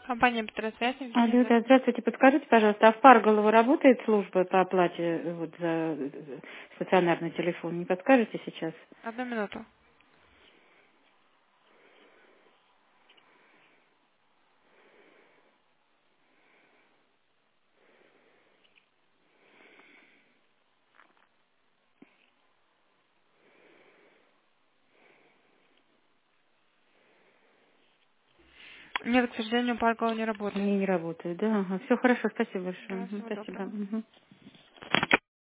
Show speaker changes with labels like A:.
A: Компания Петросвязь, Евгения,
B: Алло, да,
A: здравствуйте.
B: здравствуйте. Подскажите, пожалуйста, а в Парголово работает служба по оплате вот за стационарный телефон? Не подскажете сейчас?
A: Одну минуту. Нет, к сожалению, Паркова не работает.
B: Не работает, да? Ага. Все хорошо, спасибо большое.
A: Да,
B: Мгм,
A: всего
B: спасибо.
A: доброго.
B: Мгм.